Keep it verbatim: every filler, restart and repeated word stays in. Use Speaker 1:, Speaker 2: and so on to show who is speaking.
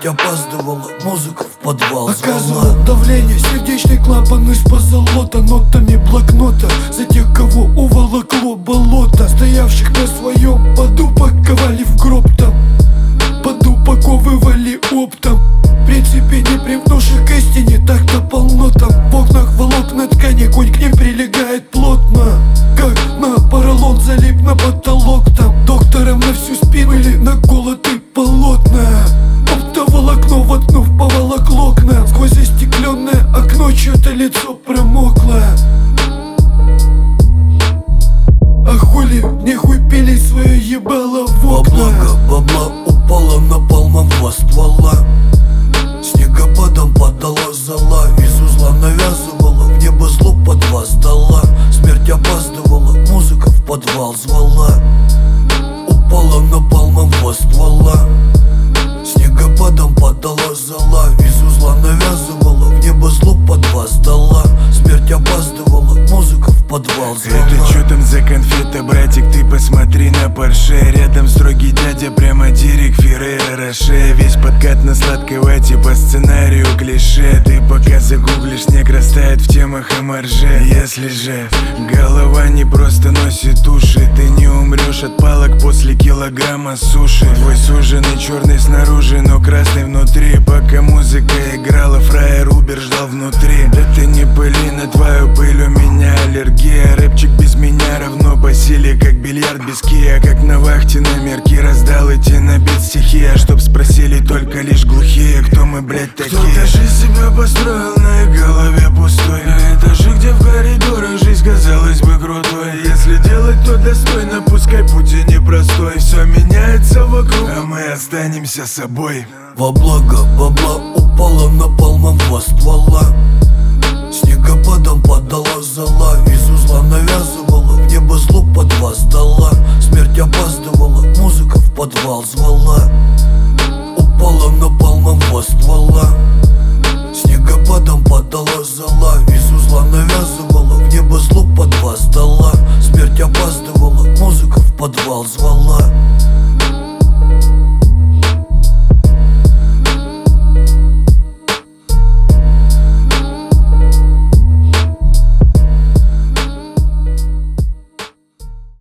Speaker 1: опаздывала, музыка в подвал
Speaker 2: Оказывала давление, сердечный клапан из позолота, нотами блокнота за тех, кого уволокло болото. Стоявших на своем поду паковали в гроб там, поду паковывали оптом. В принципе, не примкнувших к истине, так-то полно там. В окнах волокна ткани, конь к ним прилегает плотно, как на поролон залип на потолок там. Доктором на всю спину или на колоты полотна. Оптоволокно воткнув поволокло к нам. Сквозь застекленное окно чье-то лицо промокло. А хули, нехуй пили свое ебало в окна.
Speaker 1: Облако бабла упала на пол моего ствола. Снегопадом падала зола. Из узла навязывала, в небо зло по два сдала. Смерть опаздывала, музыка в подвал звала. Упала на пол моего ствола. Снегопадом падала зола. Из узла навязывала, в небо зло по два сдала. Смерть опаздывала, музыка в подвал звала.
Speaker 3: Это чё там за конфета, братик, ты посмотри на Порше. Рядом строгий дядя, прямо Дирик Феррера Роше. Весь подкат на сладкой вате по сценарию клише. Ты пока загуглишь, снег растает в темах о марже. Если же голова не просто носит уши, ты не умрешь от палок после килограмма суши. Твой суженый черный снаружи, но красный внутри. Пока музыка играла, фраер Убер ждал внутри. Да ты не пыли на твою пыль, у меня аллергия. Рэпчик без меня равно по силе, как бильярд без кия. Как на вахте номерки раздал идти на бит стихия. Чтоб спросили только лишь глухие, кто мы, блядь, такие. Кто-то жизнь себя построил на их голове пустой. На этаже, где в коридорах жизнь казалась бы крутой. Если делать, то достойно, пускай путь и непростой. Все меняется вокруг, а мы останемся собой.
Speaker 1: В облако бабла упала на пол моего ствола. Снегопадом падала зола. Из узла навязывала, в небо зло по два сдала. Смерть опаздывала, музыка в подвал звала. Упала на пол моего ствола. Снегопадом падала зола. Из узла навязывала, в небо зло по два сдала. Смерть опаздывала, музыка в подвал звала.